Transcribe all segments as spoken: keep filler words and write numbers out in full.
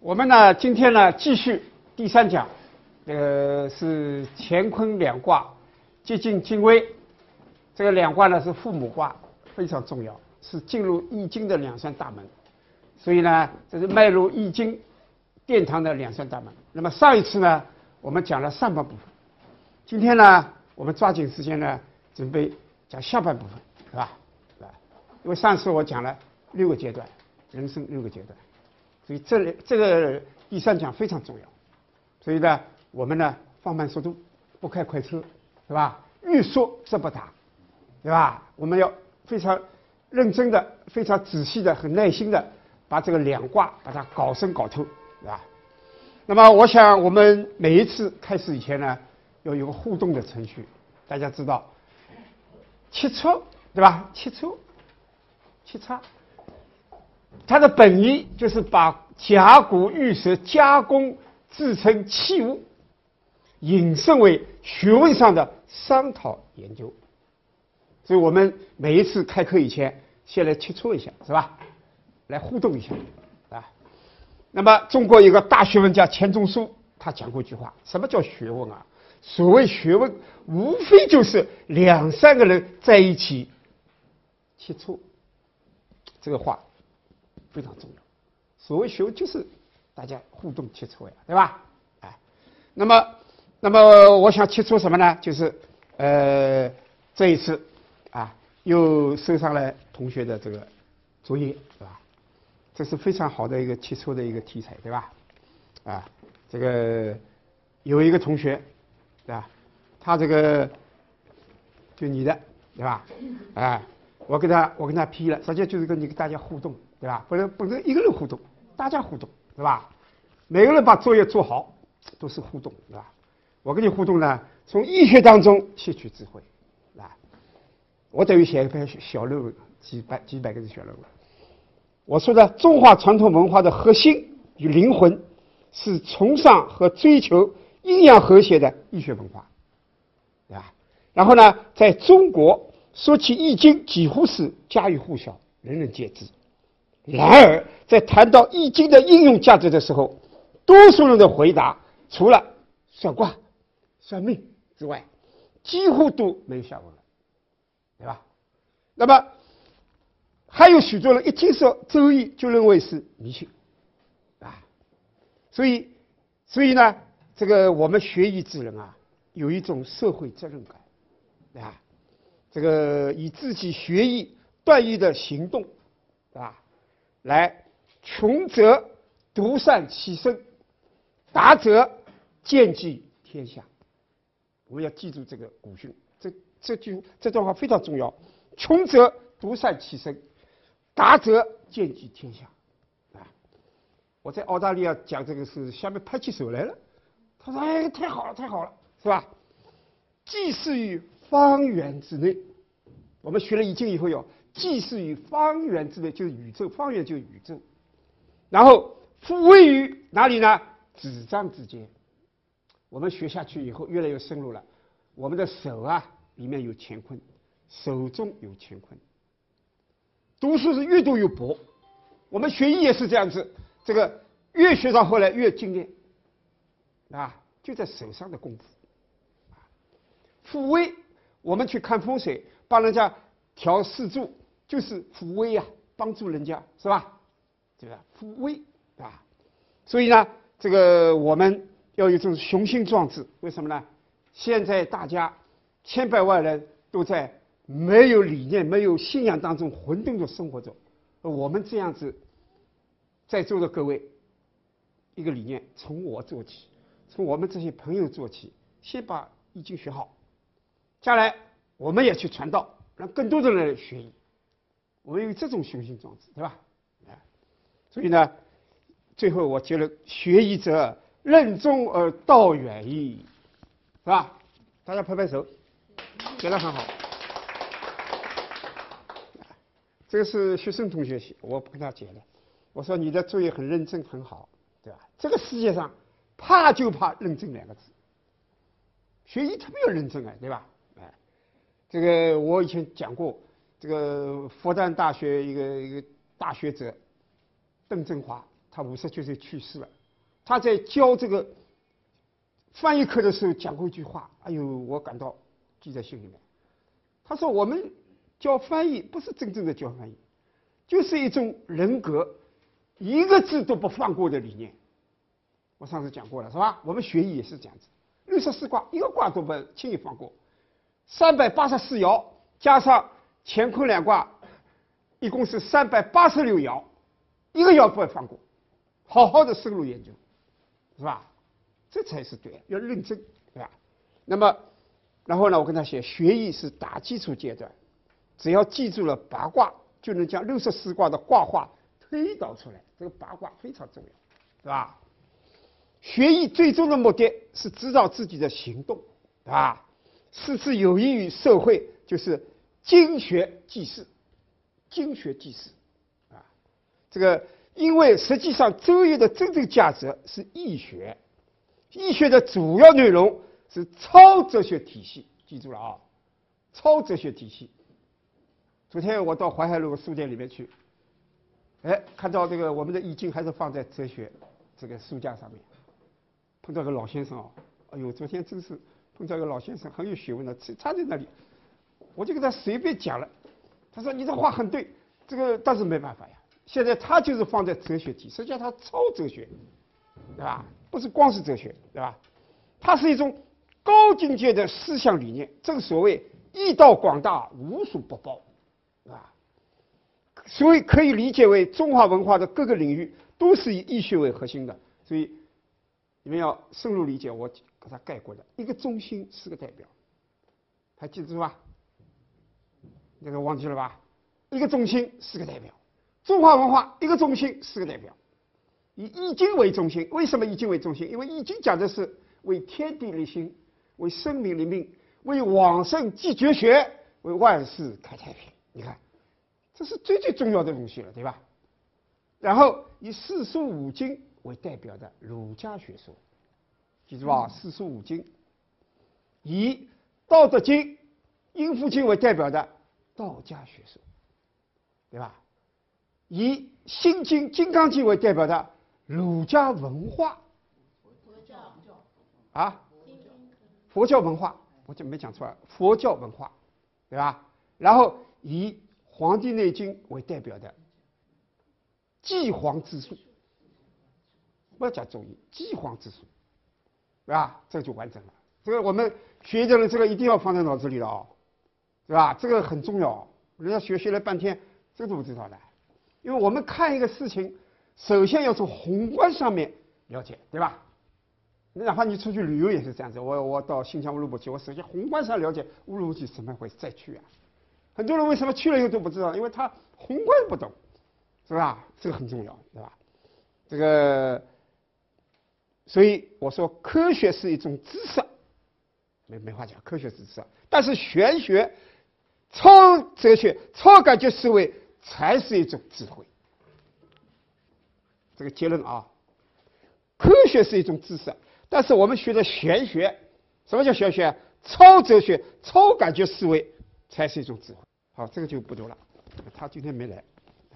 我们呢，今天呢继续第三讲，呃，是乾坤两卦，接近精微。这个两卦呢是父母卦，非常重要，是进入易经的两扇大门。所以呢，这是迈入易经殿堂的两扇大门。那么上一次呢，我们讲了上半部分，今天呢，我们抓紧时间呢，准备讲下半部分，是吧？啊，因为上次我讲了六个阶段，人生六个阶段。所以这这个第三讲非常重要，所以呢，我们呢放慢速度，不开快车，是吧？欲说则不答，对吧？我们要非常认真的、非常仔细的、很耐心的把这个两卦把它搞深搞透，对吧？那么，我想我们每一次开始以前呢，要有个互动的程序。大家知道，切磋，对吧？切磋，切磋。它的本意就是把甲骨玉石加工制成器物，引申为学问上的商讨研究。所以我们每一次开课以前，先来切磋一下，是吧？来互动一下啊。那么，中国有个大学问家钱钟书，他讲过一句话：什么叫学问啊？所谓学问，无非就是两三个人在一起切磋。这个话非常重要。所谓学问就是大家互动切磋呀，对吧？哎，那么，那么我想切磋什么呢？就是呃，这一次啊，又收上了同学的这个作业，是吧？这是非常好的一个切磋的一个题材，对吧？啊，这个有一个同学，对吧？他这个就你的，对吧？啊，我跟他我跟他批了，实际上就是跟你跟大家互动。对吧？不能不能一个人互动，大家互动，对吧？每个人把作业做好，都是互动，对吧？我跟你互动呢，从易学当中吸取智慧，啊，我等于写一篇小论文，几百几百个字小论文。我说的中华传统文化的核心与灵魂，是崇尚和追求阴阳和谐的易学文化，对吧？然后呢，在中国说起易经，几乎是家喻户晓，人人皆知。然而，在谈到易经的应用价值的时候，多数人的回答除了算卦、算命之外，几乎都没有下文了，对吧？那么，还有许多人一听说周易就认为是迷信，啊，所以，所以呢，这个我们学易之人啊，有一种社会责任感，啊，这个以自己学易、断易的行动，对吧？来，穷则独善其身，达则兼济天下。我们要记住这个古训，这这句这段话非常重要。穷则独善其身，达则兼济天下。啊，我在澳大利亚讲这个事，下面拍起手来了。他说：“哎，太好了，太好了，是吧？济世于方圆之内。”我们学了易经以后有。济世于方圆之内，就是宇宙，方圆就是宇宙。然后复位于哪里呢？指掌之间。我们学下去以后，越来越深入了。我们的手啊，里面有乾坤，手中有乾坤。读书是越读越博，我们学艺也是这样子，这个越学到后来越精炼，啊，就在手上的功夫。复位，我们去看风水，帮人家调四柱。就是抚慰啊，帮助人家，是吧？这个抚慰啊，所以呢，这个我们要有这种雄心壮志。为什么呢？现在大家千百万人都在没有理念、没有信仰当中混沌的生活着。我们这样子，在座的各位，一个理念，从我做起，从我们这些朋友做起，先把易经学好，将来我们也去传道，让更多的人学易。我们有这种雄心壮志，对吧？啊，所以呢，最后我觉得学易者任重而道远矣，是吧？大家拍拍手，写得很好。这个是学生同学写，我不跟他解的。我说你的作业很认真，很好，对吧？这个世界上怕就怕认真两个字，学易特别要认真啊，对吧？哎，这个我以前讲过。这个复旦大学一个一个大学者邓振华， 他五十九岁去世了。他在教这个翻译课的时候讲过一句话，哎呦，我感到记在心里面。他说我们教翻译不是真正的教翻译，就是一种人格，一个字都不放过的理念。我上次讲过了，是吧？我们学艺也是这样子，六十四卦一个卦都不轻易放过，三百八十四爻加上乾坤两卦，一共是三百八十六爻，一个爻不会放过，好好的深入研究，是吧？这才是对，要认真，对吧？那么，然后呢，我跟他写，学艺是打基础阶段，只要记住了八卦，就能将六十四卦的卦画推导出来。这个八卦非常重要，对吧？学艺最终的目的是指导自己的行动，对吧？使之有益于社会，就是经学济世，经学济世，啊，这个因为实际上周易的真正价值是易学，易学的主要内容是超哲学体系，记住了啊，超哲学体系。昨天我到淮海路书店里面去，哎，看到这个我们的易经还是放在哲学这个书架上面，碰到个老先生哦，哎呦，昨天真是碰到一个老先生很有学问的，他在那里，我就跟他随便讲了，他说你这话很对，这个但是没办法呀，现在他就是放在哲学体，实际上他超哲学，对吧？不是光是哲学，对吧？它是一种高境界的思想理念，正所谓义道广大，无所不包，对吧？所以可以理解为中华文化的各个领域都是以易学为核心的，所以你们要深入理解，我给它概括的一个中心，四个代表，还记住吧？那个忘记了吧？一个中心，四个代表，中华文化一个中心，四个代表，以易经为中心。为什么易经为中心？因为易经讲的是为天地立心，为生民立命，为往圣继绝学，为万世开太平。你看，这是最最重要的东西了，对吧？然后以四书五经为代表的儒家学说，记住啊，四书五经；以道德经、阴符经为代表的道家学说，对吧？以心经、金刚经为代表的儒家文化，啊，佛教文化，我就没讲错了，佛教文化，对吧？然后以《黄帝内经》为代表的济黄之术，不要讲中医，济黄之术，对吧？这就完整了。这个我们学的人，这个一定要放在脑子里了啊，对吧？这个很重要。人家学习了半天，这个都不知道的。因为我们看一个事情，首先要从宏观上面了解，对吧？哪怕你出去旅游也是这样子。我我到新疆乌鲁木齐，我首先宏观上了解乌鲁木齐什么回事，再去啊。很多人为什么去了以后都不知道？因为他宏观不懂，是吧？这个很重要，对吧？这个，所以我说科学是一种知识，没没话讲，科学是知识。但是玄学、超哲学、超感觉思维才是一种智慧。这个结论啊，科学是一种知识，但是我们学的玄学，什么叫玄学？超哲学、超感觉思维才是一种智慧。好，这个就不读了，他今天没来。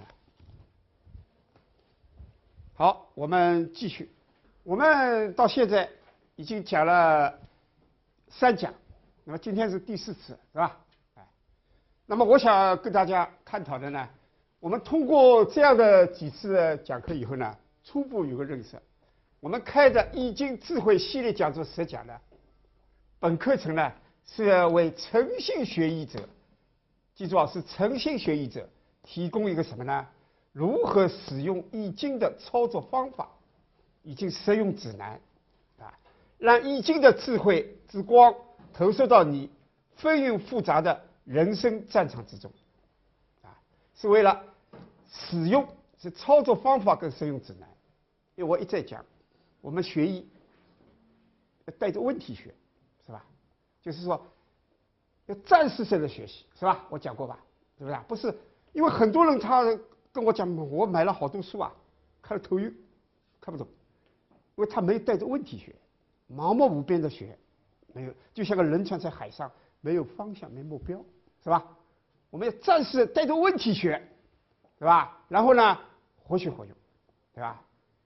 好，我们继续。我们到现在已经讲了三讲，那么今天是第四次，是吧？哎，那么我想跟大家探讨的呢，我们通过这样的几次的讲课以后呢，初步有个认识。我们开的易经智慧系列讲座十讲呢，本课程呢是为诚信学艺者，记住啊，是诚信学艺者提供一个什么呢？如何使用易经的操作方法，易经实用指南啊，让易经的智慧之光投射到你纷纭复杂的人生战场之中啊，是为了使用，是操作方法跟实用指南。因为我一再讲，我们学艺要带着问题学，是吧？就是说要战士式的学习，是吧？我讲过吧，对不对？不是，因为很多人他跟我讲，我买了好多书啊，看了头晕，看不懂，因为他没有带着问题学，盲目无边的学，没有，就像个人船在海上，没有方向，没目标，是吧？我们要战士带着问题学，对吧？然后呢，活学活用，对吧？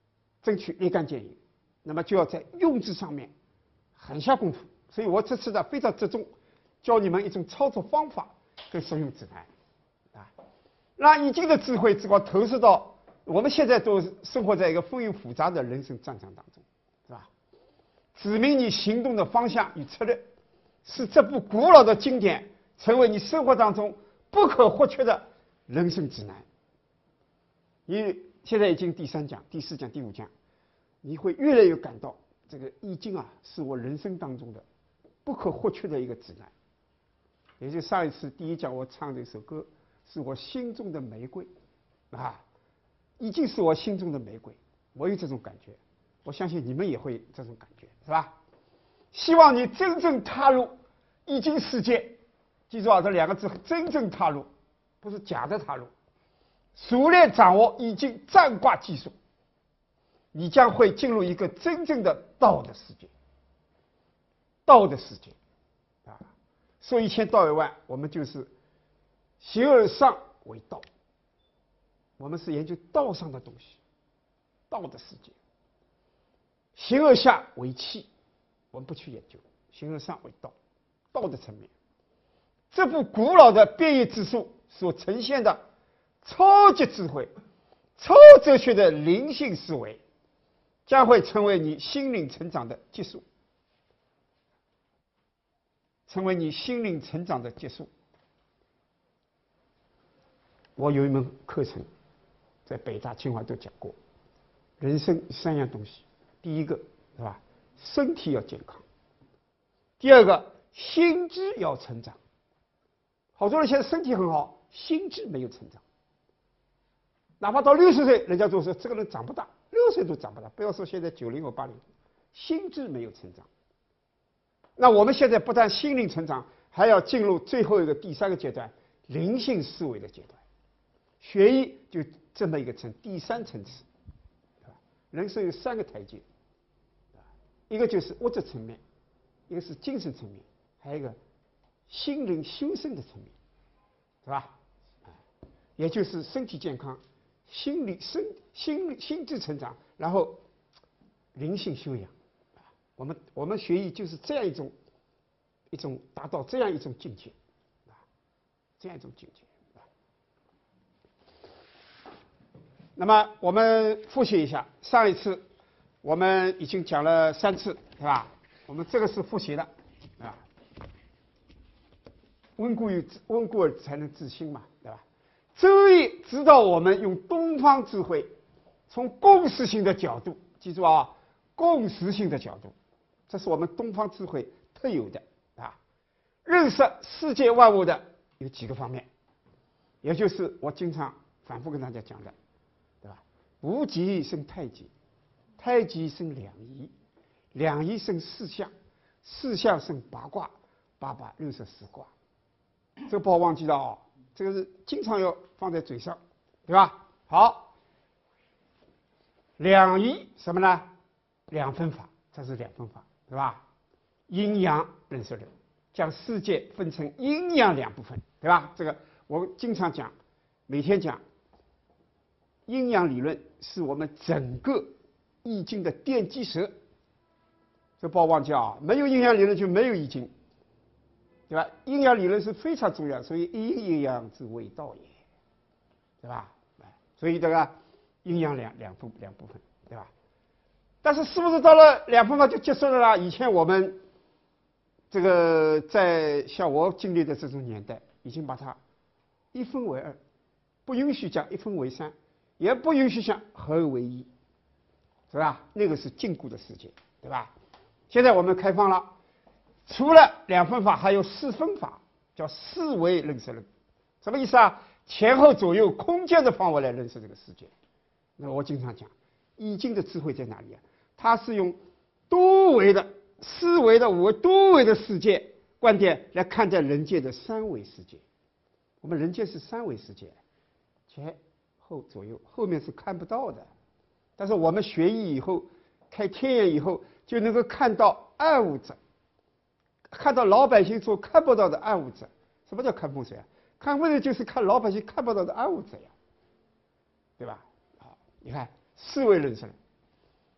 争取立竿见影，那么就要在用字上面很下功夫。所以我这次呢非常着重教你们一种操作方法跟使用指南啊，让易经的智慧之光投射到我们现在都生活在一个丰裕复杂的人生战场当中，是吧？指明你行动的方向与策略，使这部古老的经典成为你生活当中不可或缺的人生指南。你现在已经第三讲、第四讲、第五讲，你会越来越感到这个易经啊，是我人生当中的不可或缺的一个指南。也就上一次第一讲我唱这首歌，是我心中的玫瑰啊，易经是我心中的玫瑰，我有这种感觉，我相信你们也会这种感觉，是吧？希望你真正踏入易经世界，记住啊，这两个字，真正踏入，不是假的踏入。熟练掌握易经占卦技术，你将会进入一个真正的道的世界。道的世界啊，说一千道一万，我们就是形而上为道，我们是研究道上的东西，道的世界。形而下为器，我们不去研究，形而上为道，道的层面。这部古老的变异之术所呈现的超级智慧、超哲学的灵性思维，将会成为你心灵成长的结束，成为你心灵成长的结束。我有一门课程，在北大、清华都讲过，人生三样东西：第一个是吧，身体要健康；第二个，心智要成长。好多人现在身体很好，心智没有成长。哪怕到六十岁，人家都说这个人长不大，六十岁都长不大，不要说现在九零后、八零后，心智没有成长。那我们现在不但心灵成长，还要进入最后一个第三个阶段，灵性思维的阶段。学艺就这么一个层，第三层次，对吧？人生有三个台阶，一个就是物质层面，一个是精神层面，还有一个心灵修身的层面，是吧？也就是身体健康。心理、身、心、心智成长，然后灵性修养。我们我们学艺就是这样一种一种达到这样一种境界，啊，这样一种境界。那么我们复习一下，上一次我们已经讲了三次，是吧？我们这个是复习的，啊，温故于温故而才能知新嘛，对吧？周易指导我们用东方智慧，从共识性的角度，记住啊，共识性的角度，这是我们东方智慧特有的啊，认识世界万物的有几个方面，也就是我经常反复跟大家讲的，对吧？无极生太极，太极生两仪，两仪生四象，四象生八卦，八八六十四卦，这个不要忘记了啊。这个是经常要放在嘴上，对吧？好，两仪什么呢？两分法，这是两分法，对吧？阴阳认识论，将世界分成阴阳两部分，对吧？这个我经常讲，每天讲。阴阳理论是我们整个易经的奠基石，这不要忘记啊！没有阴阳理论就没有易经。对吧？阴阳理论是非常重要，所以一阴一阳之谓道也，对吧？所以这个阴阳两两部两部分，对吧？但是是不是到了两分法就结束了啦？以前我们这个在像我经历的这种年代，已经把它一分为二，不允许讲一分为三，也不允许讲合而为一，是吧？那个是禁锢的世界，对吧？现在我们开放了。除了两分法，还有四分法，叫四维认识论。什么意思啊？前后左右空间的方位来认识这个世界。那我经常讲，易经的智慧在哪里啊？它是用多维的、四维的、五维多维的世界观点来看待人界的三维世界。我们人界是三维世界，前后左右，后面是看不到的。但是我们学艺以后，开天眼以后，就能够看到暗物质。看到老百姓所看不到的暗物质。什么叫看风水啊？看风水就是看老百姓看不到的暗物质呀，对吧？好，你看四维认识论，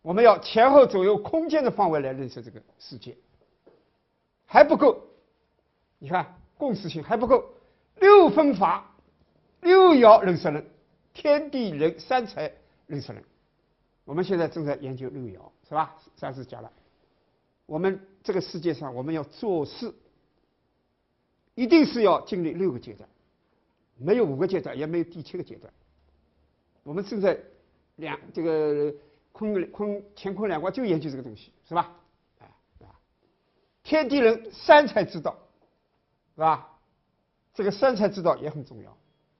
我们要前后左右空间的方位来认识这个世界，还不够。你看共识性还不够，六分法、六爻人生论，天地人三才人生论。我们现在正在研究六爻，是吧？上次讲了，我们这个世界上我们要做事，一定是要经历六个阶段，没有五个阶段，也没有第七个阶段。我们正在两这个坤坤乾坤两卦就研究这个东西，是吧？哎啊，天地人三才之道，是吧？这个三才之道也很重要。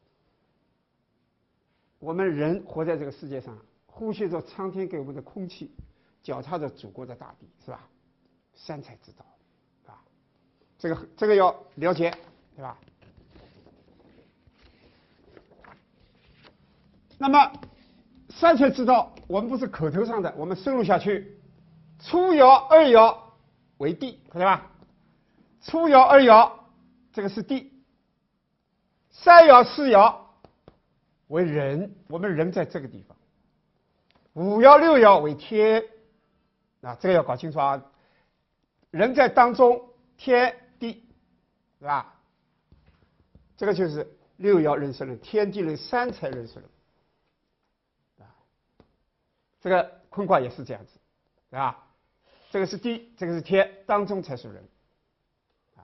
我们人活在这个世界上，呼吸着苍天给我们的空气，脚踏着祖国的大地，是吧？三才之道，啊，这个这个要了解，对吧？那么三才之道，我们不是口头上的，我们深入下去，初爻、二爻为地，对吧？初爻、二爻这个是地，三爻、四爻为人，我们人在这个地方。五爻、六爻为天，啊，这个要搞清楚啊。人在当中，天地，是吧？这个就是六爻人生论，天地人三才人生论。这个坤卦也是这样子，是吧？这个是地，这个是天，当中才是人。啊，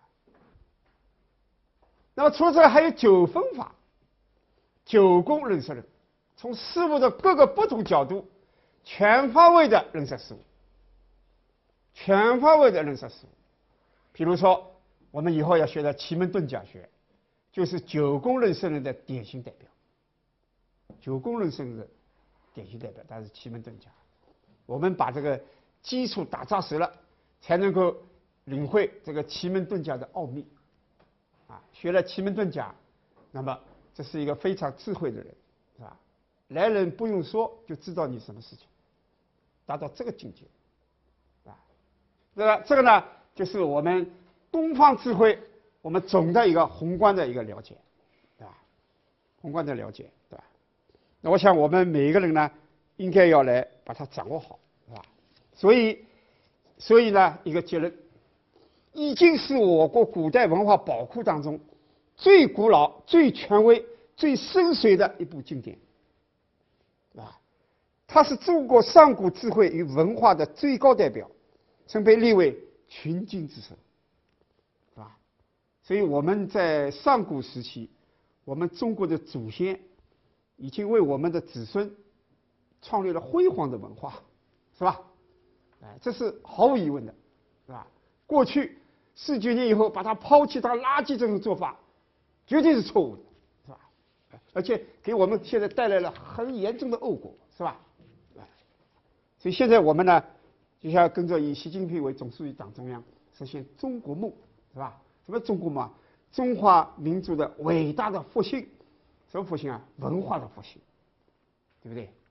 那么除了这个，还有九分法、九宫人生论，从事物的各个不同角度，全方位的认识事物，全方位的认识事物。比如说，我们以后要学的奇门遁甲学，就是九宫人生论的典型代表。九宫人生论的典型代表，它是奇门遁甲。我们把这个基础打扎实了，才能够领会这个奇门遁甲的奥秘。啊，学了奇门遁甲，那么这是一个非常智慧的人，是吧？来人不用说就知道你什么事情，达到这个境界。啊，那么这个呢，就是我们东方智慧，我们总的一个宏观的一个了解，对吧？宏观的了解，对吧？那我想我们每一个人呢，应该要来把它掌握好，是吧？所以，所以呢，一个结论，《易经》是我国古代文化宝库当中最古老、最权威、最深邃的一部经典，啊，它是中国上古智慧与文化的最高代表，曾被列为群经之首，是吧？所以我们在上古时期，我们中国的祖先已经为我们的子孙创立了辉煌的文化，是吧？哎，这是毫无疑问的，是吧？过去四九年以后把它抛弃当垃圾这种做法，绝对是错误的，是吧？而且给我们现在带来了很严重的后果，是吧？所以现在我们呢，就像跟着以习近平为总书记党中央，实现中国梦，是吧？什么中国梦？中华民族的伟大的复兴。什么复兴啊？文化的复兴，对不对？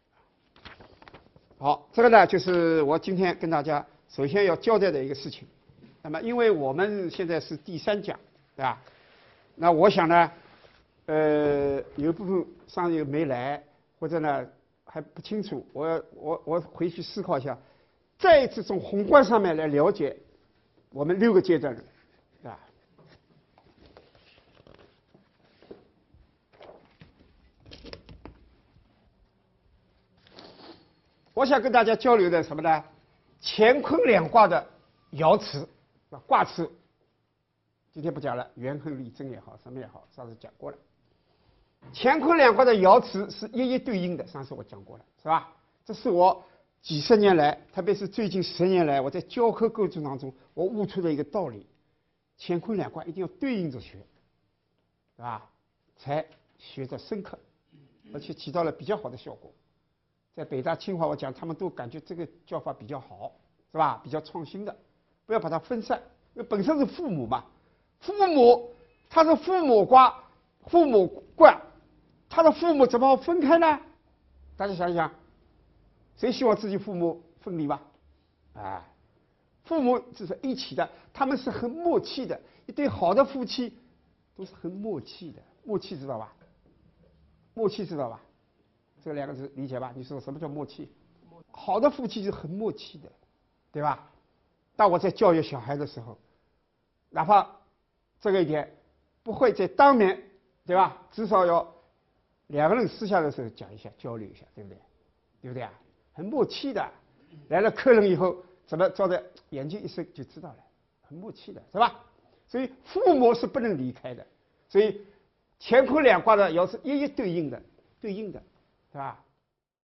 好，这个呢，就是我今天跟大家首先要交代的一个事情。那么，因为我们现在是第三讲，对吧？那我想呢，呃，有部分上友没来，或者呢还不清楚，我我我回去思考一下，再一次从宏观上面来了解我们六个阶段的，对吧？我想跟大家交流的什么呢？乾坤两卦的爻辞啊，卦辞。今天不讲了，元亨利贞也好，什么也好，上次讲过了。乾坤两卦的爻辞是一一对应的，上次我讲过了，是吧？这是我几十年来，特别是最近十年来，我在教课过程当中，我悟出的一个道理：乾坤两卦一定要对应着学，是吧？才学得深刻，而且起到了比较好的效果。在北大、清华，我讲他们都感觉这个教法比较好，是吧？比较创新的，不要把它分散，因为本身是父母嘛，父母他是父母卦，父母卦，他的父母怎么分开呢？大家想一想，谁希望自己父母分离吧？啊，父母这是一起的，他们是很默契的，一对好的夫妻都是很默契的，默契知道吧？默契知道吧？这两个字理解吧？你说什么叫默契？ 默好的夫妻是很默契的，对吧？当我在教育小孩的时候，哪怕这个一点不会在当面，对吧？至少要两个人私下的时候讲一下，交流一下，对不对？对不对啊？很默契的。来了客人以后，怎么照着眼睛一伸就知道了，很默契的，是吧？所以父母是不能离开的。所以乾坤两卦呢，要是一一对应的，对应的，是吧？